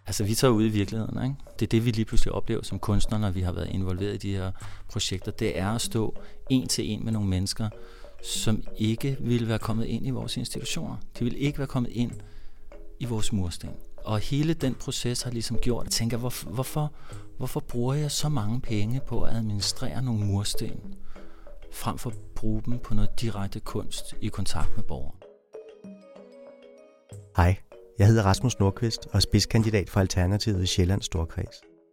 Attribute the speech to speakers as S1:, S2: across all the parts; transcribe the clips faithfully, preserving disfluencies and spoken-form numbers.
S1: Altså, vi tager ud i virkeligheden, ikke? Det er det, vi lige pludselig oplever som kunstnere, når vi har været involveret i de her projekter. Det er at stå en til en med nogle mennesker, som ikke ville være kommet ind i vores institutioner. De ville ikke være kommet ind i vores mursten. Og hele den proces har ligesom gjort, at jeg tænker, hvorfor, hvorfor, hvorfor bruger jeg så mange penge på at administrere nogle mursten, frem for at bruge dem på noget direkte kunst i kontakt med borgere?
S2: Hej, jeg hedder Rasmus Nordqvist og er spidskandidat for Alternativet i Sjællands Storkreds.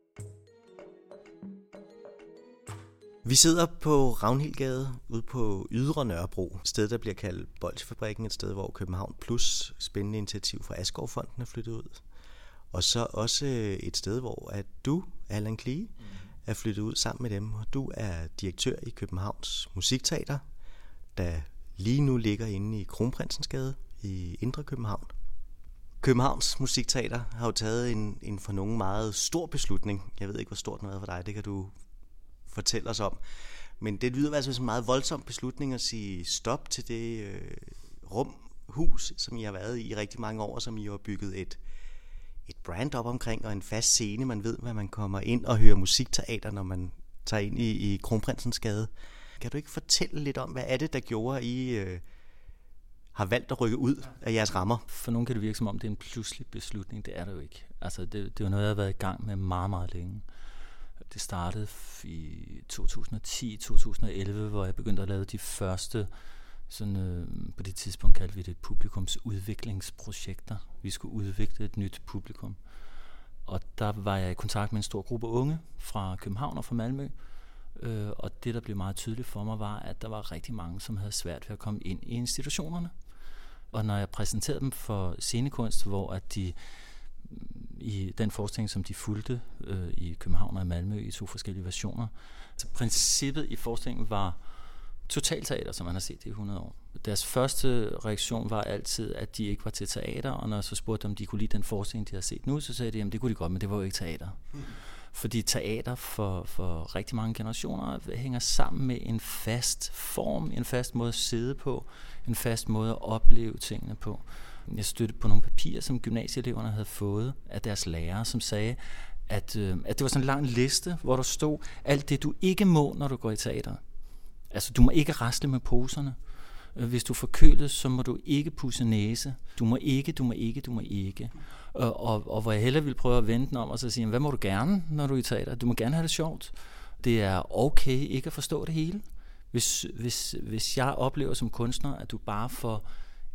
S2: Vi sidder på Ragnhildgade ude på Ydre Nørrebro, et sted, der bliver kaldt Bolsjefabrikken, et sted, hvor København Plus, spændende initiativ fra Askovfonden, er flyttet ud. Og så også et sted, hvor at du, Allan Klee, er flyttet ud sammen med dem. Og du er direktør i Københavns Musikteater, der lige nu ligger inde i Kronprinsensgade i Indre København. Københavns Musikteater har jo taget en, en for nogen meget stor beslutning. Jeg ved ikke, hvor stort den har været for dig, det kan du fortælle os om. Men det lyder altså som en meget voldsom beslutning at sige stop til det øh, rum, hus, som I har været i i rigtig mange år, som I har bygget et, et brand op omkring, og en fast scene. Man ved, hvad man kommer ind og hører musikteater, når man tager ind i, i Kronprinsensgade. Kan du ikke fortælle lidt om, hvad er det, der gjorde, at I øh, har valgt at rykke ud af jeres rammer?
S1: For nogen kan det virke som om, det er en pludselig beslutning. Det er det jo ikke. Altså, det, det er jo noget, jeg har været i gang med meget, meget længe. Det startede i to tusind og ti til to tusind og elleve, hvor jeg begyndte at lave de første, sådan, øh, på det tidspunkt kaldte vi det publikumsudviklingsprojekter. Vi skulle udvikle et nyt publikum. Og der var jeg i kontakt med en stor gruppe unge fra København og fra Malmø. Øh, og det, der blev meget tydeligt for mig, var, at der var rigtig mange, som havde svært ved at komme ind i institutionerne. Og når jeg præsenterede dem for scenekunst, hvor at de i den forskning, som de fulgte øh, i København og i Malmø i to forskellige versioner. Så princippet i forskningen var totalteater, som man har set det i hundrede år. Deres første reaktion var altid, at de ikke var til teater, og når jeg så spurgte dem, om de kunne lide den forskning, de havde set nu, så sagde de, at det kunne de godt, men det var jo ikke teater. Mm. Fordi teater for, for rigtig mange generationer hænger sammen med en fast form, en fast måde at sidde på, en fast måde at opleve tingene på. Jeg støttede på nogle papirer, som gymnasieeleverne havde fået af deres lærere, som sagde, at, øh, at det var sådan en lang liste, hvor der stod alt det, du ikke må, når du går i teater. Altså, du må ikke rasle med poserne. Hvis du er forkølet, så må du ikke pudse næse. Du må ikke, du må ikke, du må ikke. Og, og, og hvor jeg hellere ville prøve at vende den om og så sige, hvad må du gerne, når du er i teater? Du må gerne have det sjovt. Det er okay ikke at forstå det hele. Hvis, hvis, hvis jeg oplever som kunstner, at du bare får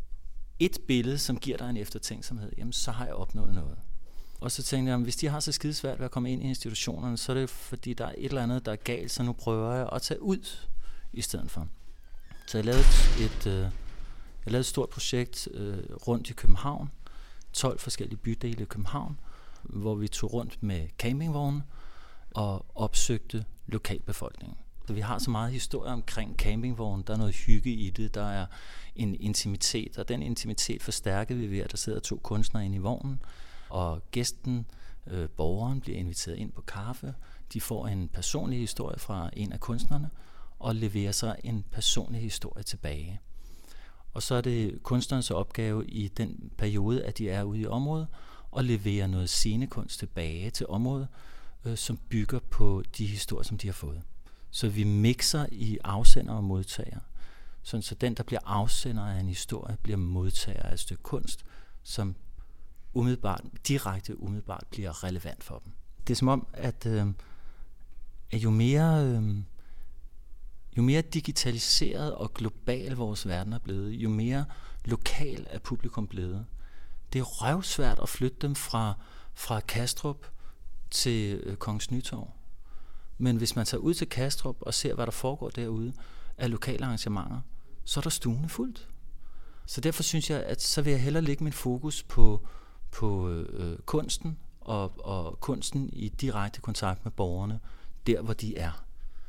S1: et billede, som giver dig en eftertænksomhed, jamen så har jeg opnået noget. Og så tænkte jeg, at hvis de har så skide svært ved at komme ind i institutionerne, så er det fordi, der er et eller andet, der er galt, så nu prøver jeg at tage ud i stedet for. Så jeg lavede et, øh, jeg lavede et stort projekt øh, rundt i København, tolv forskellige bydele i København, hvor vi tog rundt med campingvogne og opsøgte lokalbefolkningen. Så vi har så meget historie omkring campingvognen, der er noget hygge i det, der er en intimitet, og den intimitet forstærkede vi ved, at der sidder to kunstnere inde i vognen, og gæsten, øh, borgeren, bliver inviteret ind på kaffe. De får en personlig historie fra en af kunstnerne, og leverer sig en personlig historie tilbage. Og så er det kunstnerens opgave i den periode, at de er ude i området, og levere noget scenekunst tilbage til området, øh, som bygger på de historier, som de har fået. Så vi mixer i afsender og modtager. Sådan, så den, der bliver afsender af en historie, bliver modtager af et stykke kunst, som umiddelbart, direkte umiddelbart bliver relevant for dem. Det er som om, at, øh, at jo mere... Øh, Jo mere digitaliseret og global vores verden er blevet, jo mere lokal er publikum blevet. Det er røvsvært at flytte dem fra, fra Kastrup til øh, Kongens Nytorv. Men hvis man tager ud til Kastrup og ser, hvad der foregår derude af lokale arrangementer, så er der stuene fuldt. Så derfor synes jeg, at så vil jeg hellere lægge min fokus på, på øh, kunsten og, og kunsten i direkte kontakt med borgerne, der hvor de er.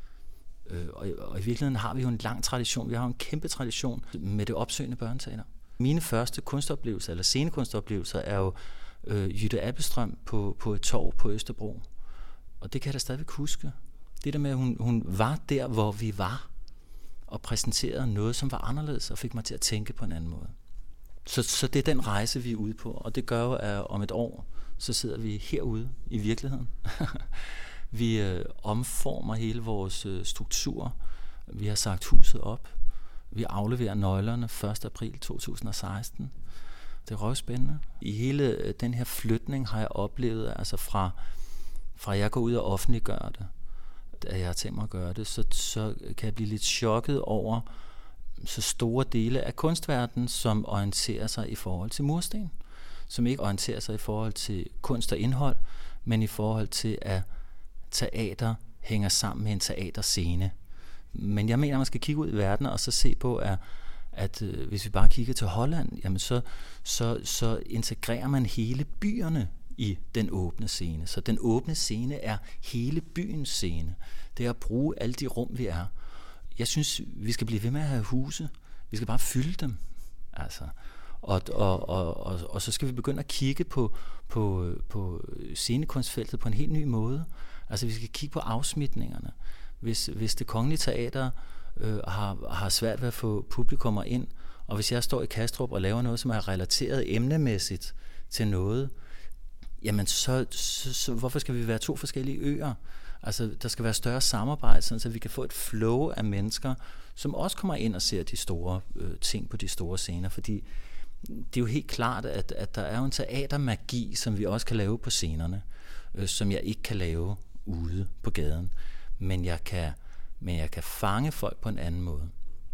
S1: Og i, og i virkeligheden har vi jo en lang tradition, vi har jo en kæmpe tradition med det opsøgende børneteater. Mine første kunstoplevelser, eller scenekunstoplevelser, er jo øh, Jytte Abildstrøm på, på et torv på Østerbro. Og det kan jeg da stadigvæk huske. Det der med, at hun, hun var der, hvor vi var, og præsenterede noget, som var anderledes, og fik mig til at tænke på en anden måde. Så, så det er den rejse, vi er ude på, og det gør jo, at om et år, så sidder vi herude i virkeligheden. Vi øh, omformer hele vores øh, struktur. Vi har sagt huset op. Vi afleverer nøglerne første april to tusind og seksten. Det er røvspændende. I hele øh, den her flytning har jeg oplevet, altså fra, fra jeg går ud og offentliggør det, da jeg har tænkt mig at gøre det, så, så kan jeg blive lidt chokket over så store dele af kunstverdenen, som orienterer sig i forhold til mursten. Som ikke orienterer sig i forhold til kunst og indhold, men i forhold til, at teater hænger sammen med en teaterscene. Men jeg mener, man skal kigge ud i verden og så se på, at, at øh, hvis vi bare kigger til Holland, jamen så, så, så integrerer man hele byerne i den åbne scene. Så den åbne scene er hele byens scene. Det er at bruge alle de rum, vi er. Jeg synes, vi skal blive ved med at have huse. Vi skal bare fylde dem. Altså. Og, og, og, og, og så skal vi begynde at kigge på, på, på scenekunstfeltet på en helt ny måde. Altså vi skal kigge på afsmitningerne. Hvis, hvis det Kongelige Teater øh, har, har svært ved at få publikummer ind, og hvis jeg står i Kastrup og laver noget, som er relateret emnemæssigt til noget, jamen så, så, så hvorfor skal vi være to forskellige øer? Altså der skal være større samarbejde, sådan så vi kan få et flow af mennesker, som også kommer ind og ser de store øh, ting på de store scener, fordi det er jo helt klart, at, at der er jo en teatermagi, som vi også kan lave på scenerne, øh, som jeg ikke kan lave ude på gaden. Men jeg, kan, men jeg kan fange folk på en anden måde.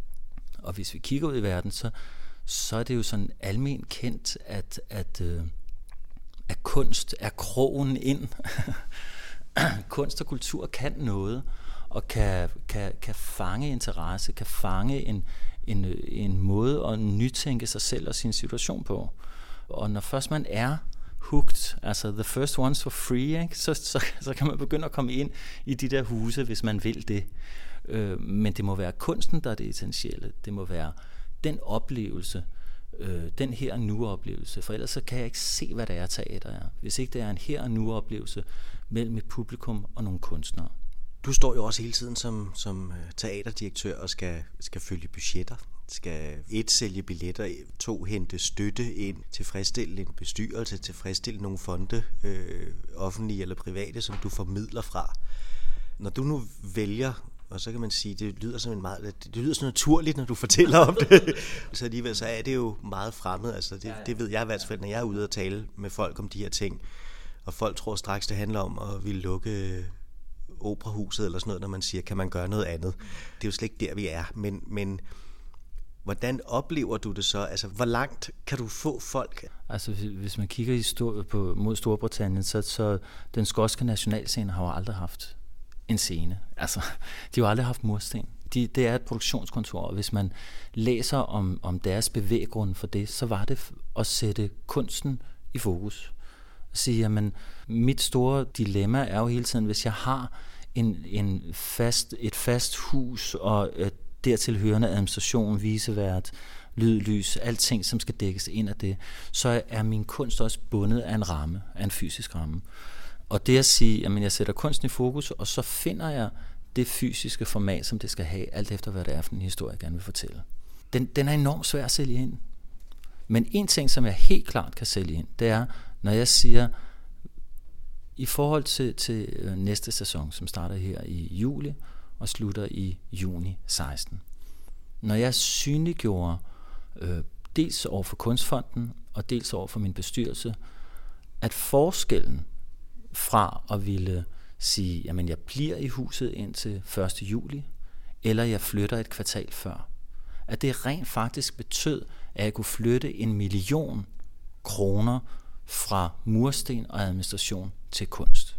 S1: Og hvis vi kigger ud i verden, så, så er det jo sådan alment kendt, at, at, øh, at kunst er krogen ind. Kunst og kultur kan noget, og kan, kan, kan fange interesse, kan fange en, en, en måde at nytænke sig selv og sin situation på. Og når først man er hooked, altså the first ones for free, ikke? Så, så, så kan man begynde at komme ind i de der huse, hvis man vil det. Øh, men det må være kunsten, der er det essentielle. Det må være den oplevelse, øh, den her og nu-oplevelse, for ellers så kan jeg ikke se, hvad det er, teater er. Hvis ikke det er en her og nu-oplevelse mellem et publikum og nogle kunstnere.
S2: Du står jo også hele tiden som, som teaterdirektør og skal, skal følge budgetter. Skal et sælge billetter, to hente støtte ind, tilfredsstille en bestyrelse, tilfredsstille nogle fonde, øh, offentlige eller private, som du formidler fra. Når du nu vælger, og så kan man sige, det lyder som en meget, det lyder så naturligt, når du fortæller om det, så alligevel så er det jo meget fremmed. Altså det, det ved jeg i hvert fald, når jeg er ude og tale med folk om de her ting, og folk tror straks, det handler om at ville lukke operahuset eller sådan noget, når man siger, kan man gøre noget andet? Det er jo slet ikke der, vi er, men, men hvordan oplever du det så? Altså, hvor langt kan du få folk?
S1: Altså, hvis man kigger i stor, på, mod Storbritannien, så, så den skotske nationalscene har jo aldrig haft en scene. Altså, de har jo aldrig haft mursten. De, det er et produktionskontor, og hvis man læser om, om deres bevæggrund for det, så var det at sætte kunsten i fokus. At sige, jamen, mit store dilemma er jo hele tiden, hvis jeg har en, en fast, et fast hus og et dertil hørende administration, visevært, lyd, lys, alting, som skal dækkes ind af det, så er min kunst også bundet af en ramme, af en fysisk ramme. Og det at sige, at jeg sætter kunsten i fokus, og så finder jeg det fysiske format, som det skal have, alt efter hvad det er for en historie, jeg gerne vil fortælle. Den, den er enormt svær at sælge ind. Men en ting, som jeg helt klart kan sælge ind, det er, når jeg siger, i forhold til, til næste sæson, som starter her i juli, og slutter i juni seksten. Når jeg synliggjorde øh, dels over for Kunstfonden og dels over for min bestyrelse, at forskellen fra at ville sige, jamen jeg bliver i huset indtil første juli, eller jeg flytter et kvartal før, at det rent faktisk betød, at jeg kunne flytte en million kroner fra mursten og administration til kunst.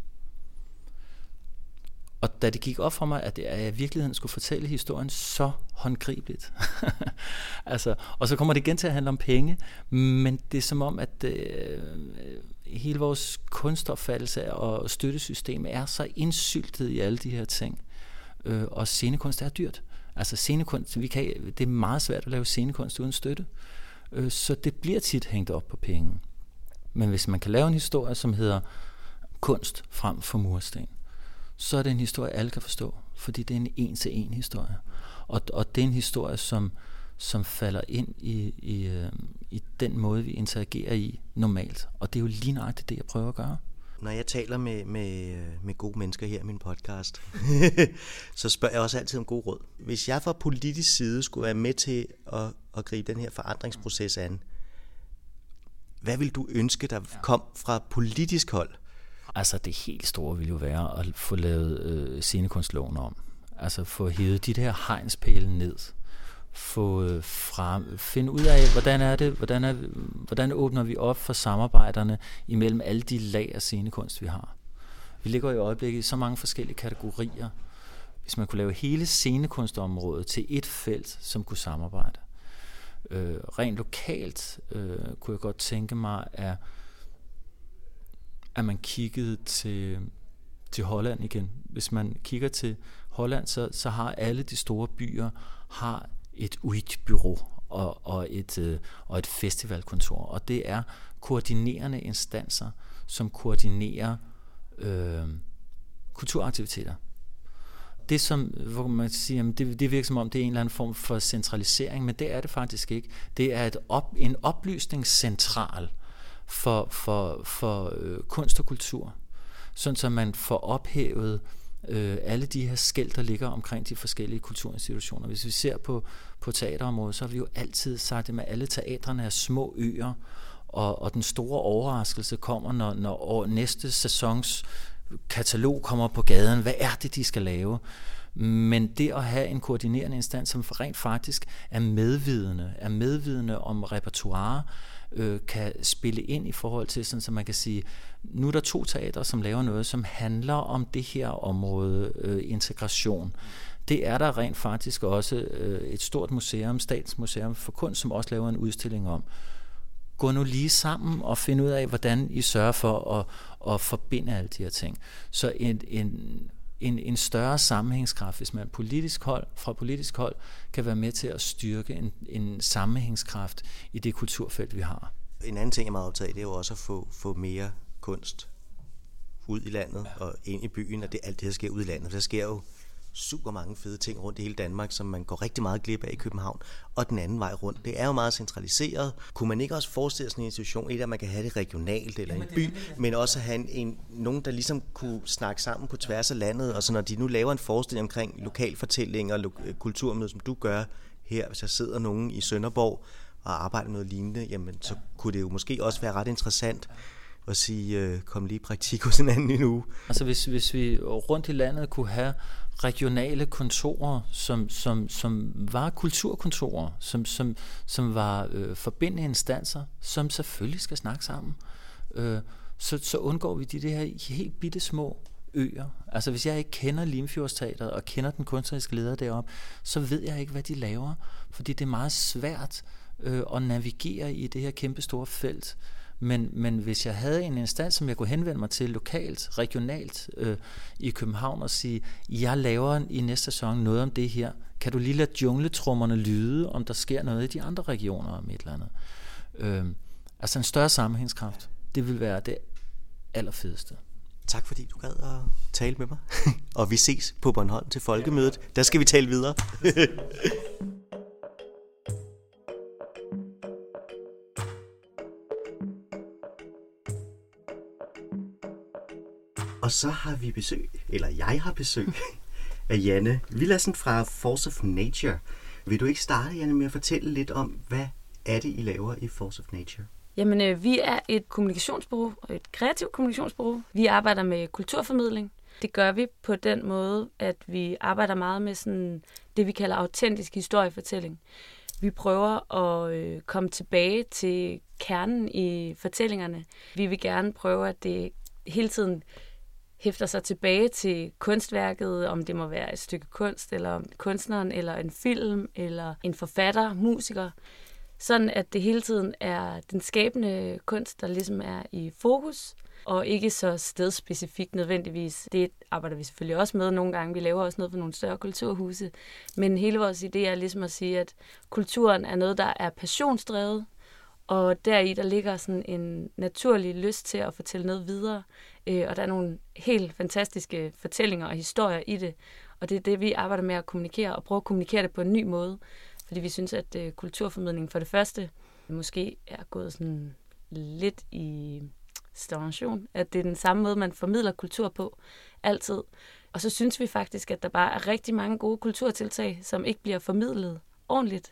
S1: Og da det gik op for mig, at jeg i virkeligheden skulle fortælle historien så håndgribeligt. altså, og så kommer det igen til at handle om penge, men det er som om, at øh, hele vores kunstopfattelse og støttesystem er så indsyltet i alle de her ting. Øh, og scenekunst er dyrt. Altså scenekunst, vi kan, det er meget svært at lave scenekunst uden støtte. Øh, så det bliver tit hængt op på penge. Men hvis man kan lave en historie, som hedder kunst frem for mursten, så er det en historie, alle kan forstå, fordi det er en en-til-en historie. Og, og det er en historie, som, som falder ind i, i, i den måde, vi interagerer i normalt. Og det er jo lige nøjagtigt det, jeg prøver at gøre.
S2: Når jeg taler med, med, med gode mennesker her i min podcast, så spørger jeg også altid om gode råd. Hvis jeg fra politisk side skulle være med til at, at gribe den her forandringsproces an, hvad vil du ønske, der kom fra politisk hold?
S1: Altså det helt store ville jo være at få lavet øh, scenekunstloven om. Altså få hævet de der hegnspæle ned. Få øh, frem, finde ud af, hvordan er det, hvordan, er, hvordan åbner vi op for samarbejderne imellem alle de lag af scenekunst, vi har. Vi ligger i øjeblikket i så mange forskellige kategorier. Hvis man kunne lave hele scenekunstområdet til et felt, som kunne samarbejde. Øh, rent lokalt øh, kunne jeg godt tænke mig, at, at man kiggede til, til Holland igen. Hvis man kigger til Holland, så, så har alle de store byer har et U I T-bureau og, og, et, øh, og et festivalkontor. Og det er koordinerende instanser, som koordinerer øh, kulturaktiviteter. Det, som, hvor man siger, det, det virker som om, det er en eller anden form for centralisering, men det er det faktisk ikke. Det er et op, en oplysningscentral for, for, for øh, kunst og kultur, sådan så man får ophævet øh, alle de her skel, der ligger omkring de forskellige kulturinstitutioner. Hvis vi ser på, på teaterområdet, så har vi jo altid sagt, at alle teatrene er små øer, og, og den store overraskelse kommer, når, når næste sæsons katalog kommer på gaden. Hvad er det, de skal lave? Men det at have en koordinerende instans, som rent faktisk er medvidende, er medvidende om repertoire, øh, kan spille ind i forhold til, sådan, så man kan sige, nu er der to teatre, som laver noget, som handler om det her område, øh, integration. Det er der rent faktisk også øh, et stort museum, Statens Museum for Kunst, som også laver en udstilling om. Gå nu lige sammen og finde ud af, hvordan I sørger for at, at forbinde alle de her ting. Så en, en, en, en større sammenhængskraft, hvis man politisk hold, fra politisk hold kan være med til at styrke en, en sammenhængskraft i det kulturfelt, vi har.
S2: En anden ting, jeg er meget optaget af, det er jo også at få, få mere kunst ud i landet og ind i byen, og det, alt det her sker ud i landet. Der sker jo super mange fede ting rundt i hele Danmark, som man går rigtig meget glip af i København, og den anden vej rundt. Det er jo meget centraliseret. Kunne man ikke også forestille sådan en institution, et at man kan have det regionalt eller i en by, men også have en, en, nogen, der ligesom kunne snakke sammen på tværs af landet, og så når de nu laver en forestilling omkring lokalfortælling og lo- kulturmøde, som du gør her, hvis der sidder nogen i Sønderborg og arbejder noget lignende, jamen så kunne det jo måske også være ret interessant at sige, øh, kom lige i praktik hos en anden i en uge.
S1: Altså hvis, hvis vi rundt i landet kunne have regionale kontorer, som, som, som var kulturkontorer, som, som, som var øh, forbindende instanser, som selvfølgelig skal snakke sammen, øh, så, så undgår vi de, de her helt bitte små øer. Altså hvis jeg ikke kender Limfjordsteatret og kender den kunstneriske leder deroppe, så ved jeg ikke, hvad de laver, fordi det er meget svært øh, at navigere i det her kæmpe store felt. Men, men hvis jeg havde en instans, som jeg kunne henvende mig til lokalt, regionalt øh, i København og sige, jeg laver i næste sæson noget om det her, kan du lige lade jungletrummerne lyde, om der sker noget i de andre regioner om et eller andet. Øh, altså en større sammenhængskraft, det vil være det allerfedeste.
S2: Tak fordi du gad at tale med mig. Og vi ses på Bornholm til folkemødet. Der skal vi tale videre. Og så har vi besøg, eller jeg har besøg, af Janne Villadsen fra Force of Nature. Vil du ikke starte, Janne, med at fortælle lidt om, hvad er det, I laver i Force of Nature?
S3: Jamen, øh, vi er et kommunikationsbureau, et kreativt kommunikationsbureau. Vi arbejder med kulturformidling. Det gør vi på den måde, at vi arbejder meget med sådan det, vi kalder autentisk historiefortælling. Vi prøver at øh, komme tilbage til kernen i fortællingerne. Vi vil gerne prøve, at det hele tiden hæfter sig tilbage til kunstværket, om det må være et stykke kunst, eller kunstneren, eller en film, eller en forfatter, musiker. Sådan at det hele tiden er den skabende kunst, der ligesom er i fokus, og ikke så stedspecifikt nødvendigvis. Det arbejder vi selvfølgelig også med nogle gange. Vi laver også noget for nogle større kulturhuse. Men hele vores idé er ligesom at sige, at kulturen er noget, der er passionsdrevet, og deri der ligger sådan en naturlig lyst til at fortælle noget videre. Og der er nogle helt fantastiske fortællinger og historier i det. Og det er det, vi arbejder med at kommunikere, og prøve at kommunikere det på en ny måde. Fordi vi synes, at kulturformidling for det første måske er gået sådan lidt i stagnation, at det er den samme måde, man formidler kultur på altid. Og så synes vi faktisk, at der bare er rigtig mange gode kulturtiltag, som ikke bliver formidlet ordentligt,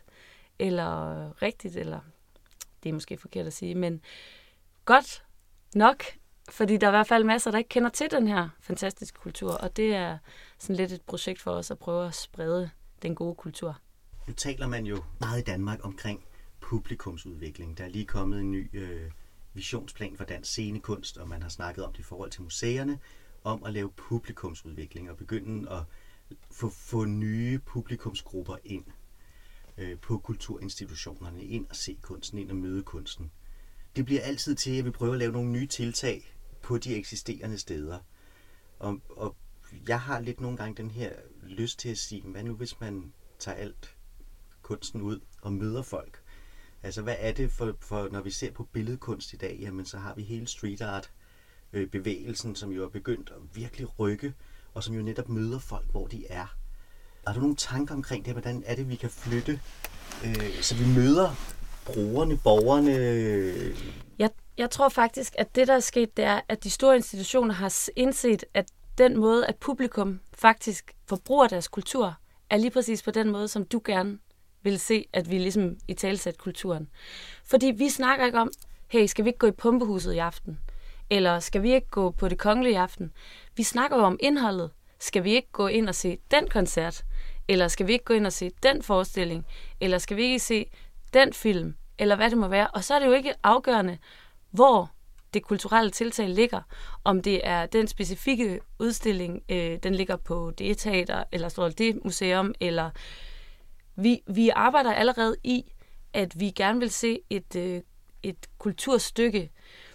S3: eller rigtigt, eller det er måske forkert at sige, men godt nok, fordi der er i hvert fald masser, der ikke kender til den her fantastiske kultur, og det er sådan lidt et projekt for os at prøve at sprede den gode kultur.
S2: Nu taler man jo meget i Danmark omkring publikumsudvikling. Der er lige kommet en ny øh, visionsplan for dansk scenekunst, og man har snakket om det i forhold til museerne, om at lave publikumsudvikling og begynde at få, få nye publikumsgrupper ind øh, på kulturinstitutionerne, ind og se kunsten, ind og møde kunsten. Det bliver altid til, at vi prøver at lave nogle nye tiltag på de eksisterende steder. Og, og jeg har lidt nogle gange den her lyst til at sige, hvad nu hvis man tager alt kunsten ud og møder folk? Altså hvad er det for, for når vi ser på billedkunst i dag, jamen så har vi hele street art øh, bevægelsen, som jo er begyndt at virkelig rykke, og som jo netop møder folk, hvor de er. Har du nogle tanker omkring det? Hvordan er det, vi kan flytte, øh, så vi møder brugerne, borgerne?
S3: Jeg, jeg tror faktisk, at det, der er sket, det er, at de store institutioner har indset, at den måde, at publikum faktisk forbruger deres kultur, er lige præcis på den måde, som du gerne vil se, at vi ligesom italesætter kulturen. Fordi vi snakker ikke om, hey, skal vi ikke gå i Pumpehuset i aften? Eller skal vi ikke gå på Det Kongelige i aften? Vi snakker jo om indholdet. Skal vi ikke gå ind og se den koncert? Eller skal vi ikke gå ind og se den forestilling? Eller skal vi ikke se den film? Eller hvad det må være. Og så er det jo ikke afgørende, hvor det kulturelle tiltag ligger. Om det er den specifikke udstilling, øh, den ligger på det teater, eller står det museum, eller vi, vi arbejder allerede i, at vi gerne vil se et, øh, et kulturstykke.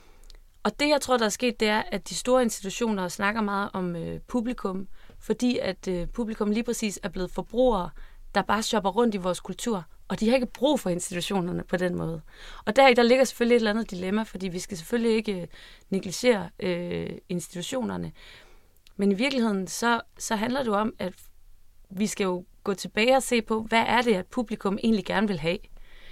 S3: Og det, jeg tror, der er sket, det er, at de store institutioner snakker meget om øh, publikum, fordi at øh, publikum lige præcis er blevet forbrugere, der bare shopper rundt i vores kultur, og de har ikke brug for institutionerne på den måde. Og der, der ligger selvfølgelig et eller andet dilemma, fordi vi skal selvfølgelig ikke øh, negligere øh, institutionerne. Men i virkeligheden, så, så handler det jo om, at vi skal jo gå tilbage og se på, hvad er det, at publikum egentlig gerne vil have?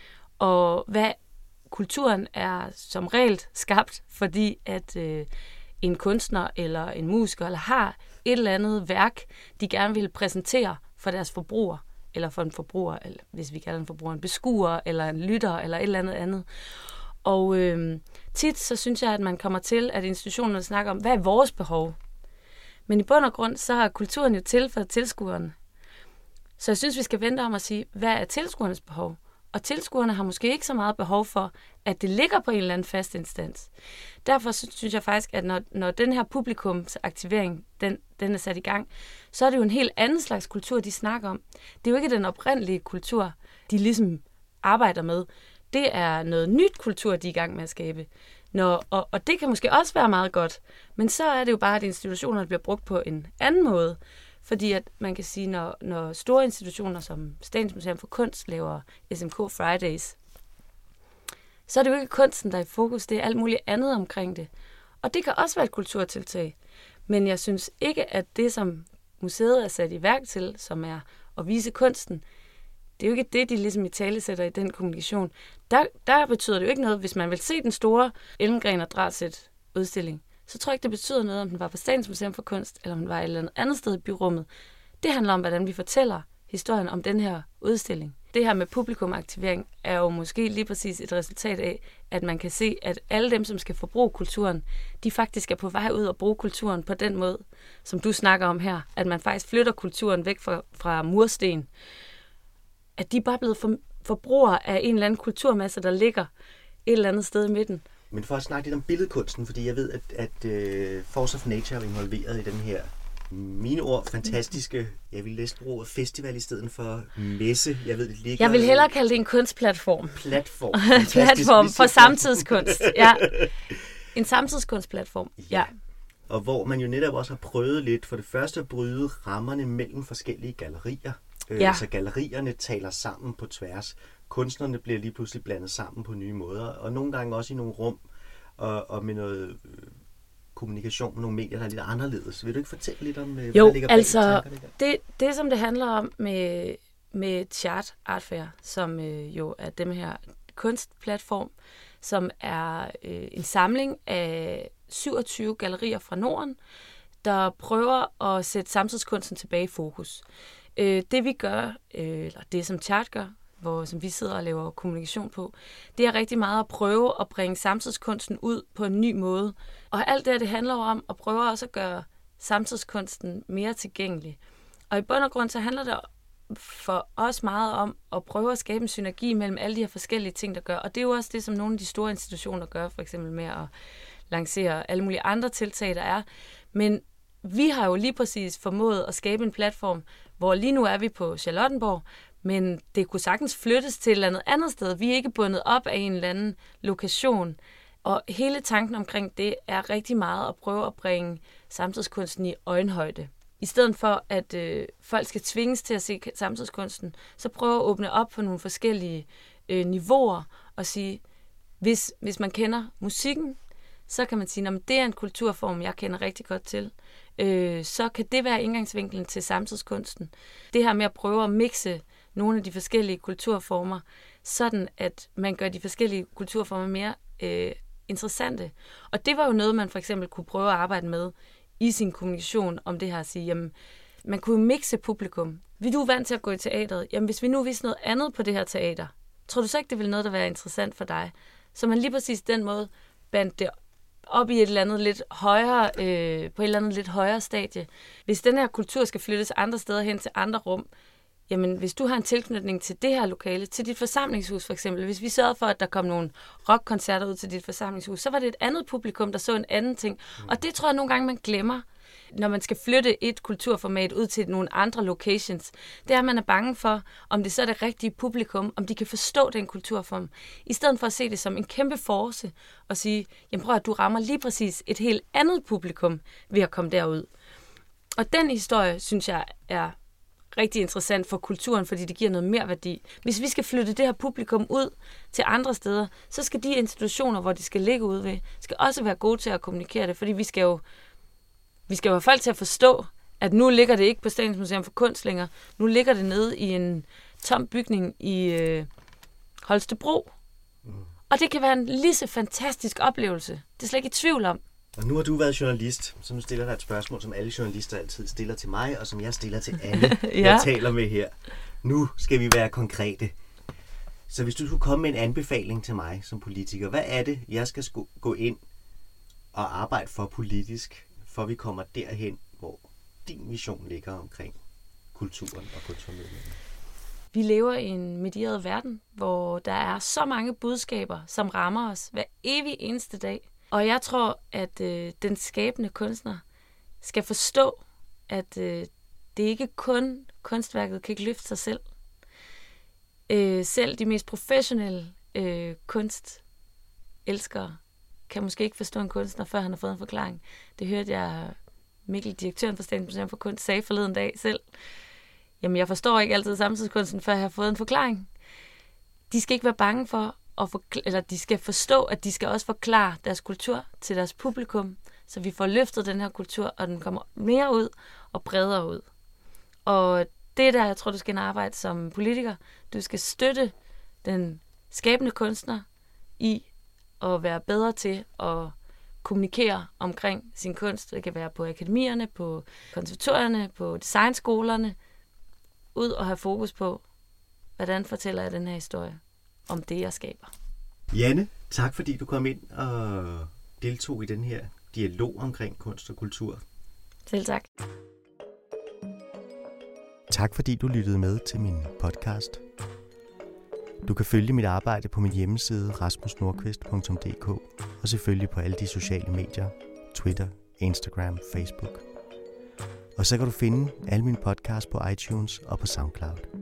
S3: Og hvad kulturen er som regel skabt, fordi at øh, en kunstner eller en musiker eller har et eller andet værk, de gerne vil præsentere for deres forbruger, eller for en forbruger, eller hvis vi kalder en forbruger, en beskuer, eller en lytter, eller et eller andet andet. Og øh, tit så synes jeg, at man kommer til, at institutionerne snakker om, hvad er vores behov? Men i bund og grund, så er kulturen jo til for tilskuerne. Så jeg synes, vi skal vente om at sige, hvad er tilskuernes behov? Og tilskuerne har måske ikke så meget behov for, at det ligger på en eller anden fast instans. Derfor synes jeg faktisk, at når, når den her publikumsaktivering, den, den er sat i gang, så er det jo en helt anden slags kultur, de snakker om. Det er jo ikke den oprindelige kultur, de ligesom arbejder med. Det er noget nyt kultur, de er i gang med at skabe. Når, og, og det kan måske også være meget godt, men så er det jo bare, at institutionerne bliver brugt på en anden måde. Fordi at man kan sige, når, når store institutioner som Statens Museum for Kunst laver S M K Fridays, så er det jo ikke kunsten, der er i fokus. Det er alt muligt andet omkring det. Og det kan også være et kulturtiltag. Men jeg synes ikke, at det, som museet er sat i værk til, som er at vise kunsten, det er jo ikke det, de ligesom i tale sætter i den kommunikation. Der, der betyder det jo ikke noget, hvis man vil se den store Elmgreen og Dragset udstilling. Så tror jeg ikke, det betyder noget, om den var på Statens Museum for Kunst, eller om den var et eller andet andet sted i byrummet. Det handler om, hvordan vi fortæller historien om den her udstilling. Det her med publikumaktivering er jo måske lige præcis et resultat af, at man kan se, at alle dem, som skal forbruge kulturen, de faktisk er på vej ud og bruge kulturen på den måde, som du snakker om her. At man faktisk flytter kulturen væk fra, fra mursten. At de er bare blevet for, forbrugere af en eller anden kulturmasse, der ligger et eller andet sted i midten.
S2: Men for at snakke lidt om billedkunsten, fordi jeg ved, at, at uh, Force of Nature er involveret i den her, mine ord, fantastiske, jeg vil næsten bruge festival i stedet for messe. Jeg ved, det ligger...
S3: Jeg vil hellere kalde det en kunstplatform.
S2: Platform.
S3: Platform for samtidskunst, ja. En samtidskunstplatform, ja. ja.
S2: Og hvor man jo netop også har prøvet lidt, for det første at bryde rammerne mellem forskellige gallerier. Ja. Så gallerierne taler sammen på tværs. Kunstnerne bliver lige pludselig blandet sammen på nye måder, og nogle gange også i nogle rum, og, og med noget øh, kommunikation med nogle medier, der er lidt anderledes. Vil du ikke fortælle lidt om, øh,
S3: jo,
S2: hvad der ligger bag
S3: altså,
S2: tankerne der?
S3: det, det som det handler om med, med Chart Art Fair, som øh, jo er dem her kunstplatform, som er øh, en samling af syvogtyve gallerier fra Norden, der prøver at sætte samtidskunsten tilbage i fokus. Øh, det vi gør, øh, eller det som Chart gør, hvor, som vi sidder og laver kommunikation på, det er rigtig meget at prøve at bringe samtidskunsten ud på en ny måde. Og alt det her, det handler om at prøve også at gøre samtidskunsten mere tilgængelig. Og i bund og grund, så handler det for os meget om at prøve at skabe en synergi mellem alle de her forskellige ting, der gør. Og det er jo også det, som nogle af de store institutioner gør, for eksempel med at lancere alle mulige andre tiltag, der er. Men vi har jo lige præcis formået at skabe en platform, hvor lige nu er vi på Charlottenborg, men det kunne sagtens flyttes til et eller andet andet sted. Vi er ikke bundet op af en eller anden lokation. Og hele tanken omkring det er rigtig meget at prøve at bringe samtidskunsten i øjenhøjde. I stedet for, at øh, folk skal tvinges til at se samtidskunsten, så prøve at åbne op for nogle forskellige øh, niveauer og sige, hvis, hvis man kender musikken, så kan man sige, at det er en kulturform, jeg kender rigtig godt til. Øh, så kan det være indgangsvinklen til samtidskunsten. Det her med at prøve at mixe nogle af de forskellige kulturformer, sådan at man gør de forskellige kulturformer mere øh, interessante. Og det var jo noget, man for eksempel kunne prøve at arbejde med i sin kommunikation om det her at sige, jamen, man kunne jo mixe publikum. Vil du vant til at gå i teateret? Jamen, hvis vi nu vidste noget andet på det her teater, tror du så ikke, det ville noget, der være interessant for dig? Så man lige præcis den måde bandt det op i et eller andet lidt højere, øh, på et eller andet lidt højere stadie. Hvis den her kultur skal flyttes andre steder hen til andre rum, jamen hvis du har en tilknytning til det her lokale, til dit forsamlingshus for eksempel, hvis vi sørgede for, at der kom nogle rockkoncerter ud til dit forsamlingshus, så var det et andet publikum, der så en anden ting. Mm. Og det tror jeg nogle gange, man glemmer, når man skal flytte et kulturformat ud til nogle andre locations. Det er, at man er bange for, om det så er det rigtige publikum, om de kan forstå den kulturform. I stedet for at se det som en kæmpe force og sige, jamen prøv at du rammer lige præcis et helt andet publikum ved at komme derud. Og den historie, synes jeg, er rigtig interessant for kulturen, fordi det giver noget mere værdi. Hvis vi skal flytte det her publikum ud til andre steder, så skal de institutioner, hvor de skal ligge ude ved, skal også være gode til at kommunikere det, fordi vi skal jo vi skal jo have folk til at forstå, at nu ligger det ikke på Statens Museum for Kunst længere. Nu ligger det nede i en tom bygning i øh, Holstebro. Mm. Og det kan være en lige så fantastisk oplevelse. Det er slet ikke i tvivl om.
S2: Og nu har du været journalist, så nu stiller dig et spørgsmål, som alle journalister altid stiller til mig, og som jeg stiller til alle, ja. Jeg taler med her. Nu skal vi være konkrete. Så hvis du skulle komme med en anbefaling til mig som politiker, hvad er det, jeg skal gå ind og arbejde for politisk, for vi kommer derhen, hvor din vision ligger omkring kulturen og kulturmidlerne?
S3: Vi lever i en medieret verden, hvor der er så mange budskaber, som rammer os hver evig eneste dag. Og jeg tror, at øh, den skabende kunstner skal forstå, at øh, det ikke kun kunstværket kan ikke løfte sig selv. Øh, selv de mest professionelle øh, kunstelskere kan måske ikke forstå en kunstner, før han har fået en forklaring. Det hørte jeg Mikkel, direktøren for Statens Museum for Kunst, sagde forleden dag selv. Jamen, jeg forstår ikke altid samtidskunsten, før jeg har fået en forklaring. De skal ikke være bange for, at forkl- eller de skal forstå, at de skal også forklare deres kultur til deres publikum, så vi får løftet den her kultur, og den kommer mere ud og bredere ud. Og det er der, jeg tror, du skal arbejde som politiker. Du skal støtte den skabende kunstner i at være bedre til at kommunikere omkring sin kunst. Det kan være på akademierne, på konservatorierne, på designskolerne. Ud og have fokus på, hvordan fortæller jeg den her historie om det, jeg skaber.
S2: Janne, tak fordi du kom ind og deltog i den her dialog omkring kunst og kultur.
S3: Selv tak.
S2: Tak fordi du lyttede med til min podcast. Du kan følge mit arbejde på min hjemmeside rasmus nordqvist punktum d k og selvfølgelig på alle de sociale medier, Twitter, Instagram, Facebook. Og så kan du finde alle mine podcasts på iTunes og på SoundCloud.